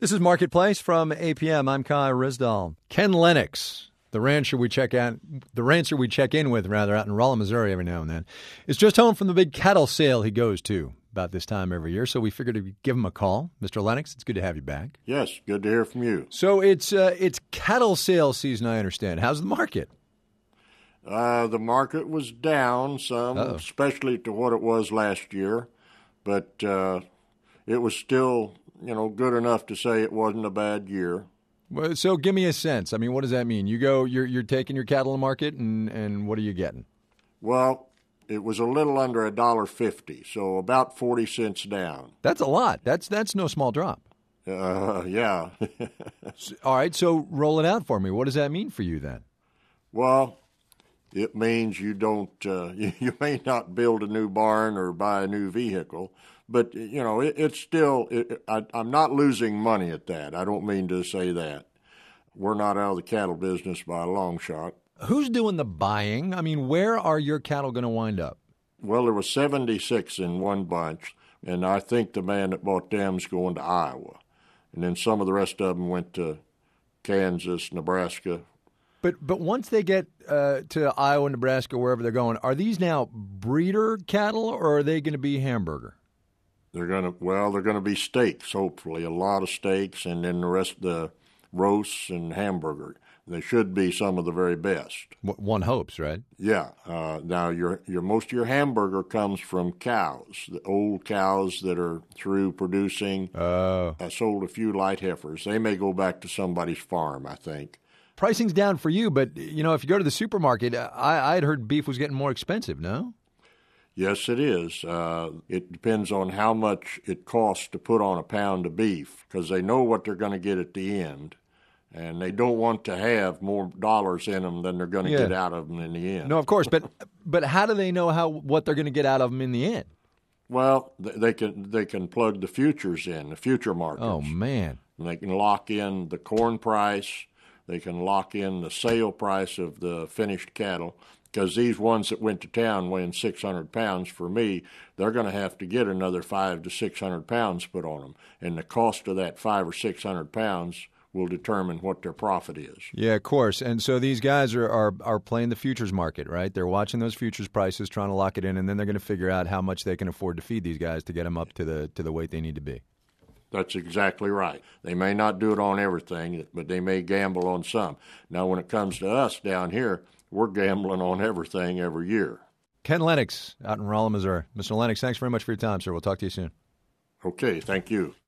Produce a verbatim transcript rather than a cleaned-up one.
This is Marketplace from A P M. I'm Kai Risdall. Ken Lennox, the rancher we check out, the rancher we check in with, rather, out in Rolla, Missouri every now and then, is just home from the big cattle sale he goes to about this time every year. So we figured to give him a call. Mister Lennox, it's good to have you back. Yes, good to hear from you. So it's uh, it's cattle sale season, I understand. How's the market? Uh, the market was down some, Uh-oh. especially to what it was last year, but uh, it was still, you know, good enough to say it wasn't a bad year. Well, so give me a sense. I mean, what does that mean? You go, you're you're taking your cattle to market, and, and what are you getting? Well, it was a little under a dollar fifty, so about forty cents down. That's a lot. That's that's no small drop. Uh, yeah. All right, so roll it out for me. What does that mean for you then? Well, it means you don't, uh, you, you may not build a new barn or buy a new vehicle, but, you know, it, it's still, it, I, I'm not losing money at that. I don't mean to say that. We're not out of the cattle business by a long shot. Who's doing the buying? I mean, where are your cattle going to wind up? Well, there was seventy-six in one bunch, and I think the man that bought them's going to Iowa. And then some of the rest of them went to Kansas, Nebraska. But but once they get uh, to Iowa, Nebraska, wherever they're going, are these now breeder cattle or are they going to be hamburger? They're going to, well, they're going to be steaks, hopefully, a lot of steaks, and then the rest of the roasts and hamburger. They should be some of the very best. One hopes, right? Yeah. Uh, now, your your most of your hamburger comes from cows, the old cows that are through producing. Oh. I sold a few light heifers. They may go back to somebody's farm, I think. Pricing's down for you, but, you know, if you go to the supermarket, I I'd heard beef was getting more expensive, no? Yes, it is. Uh, it depends on how much it costs to put on a pound of beef, because they know what they're going to get at the end, and they don't want to have more dollars in them than they're going to Yeah. get out of them in the end. No, of course, but but how do they know how what they're going to get out of them in the end? Well, th- they can they can plug the futures in, the future markets. Oh, man. And they can lock in the corn price. They can lock in the sale price of the finished cattle, because these ones that went to town weighing six hundred pounds, for me, they're going to have to get another five to six hundred pounds put on them. And the cost of that five or six hundred pounds will determine what their profit is. Yeah, of course. And so these guys are, are, are playing the futures market, right? They're watching those futures prices, trying to lock it in, and then they're going to figure out how much they can afford to feed these guys to get them up to the to the weight they need to be. That's exactly right. They may not do it on everything, but they may gamble on some. Now, when it comes to us down here, we're gambling on everything every year. Ken Lennox out in Rolla, Missouri. Mister Lennox, thanks very much for your time, sir. We'll talk to you soon. Okay, thank you.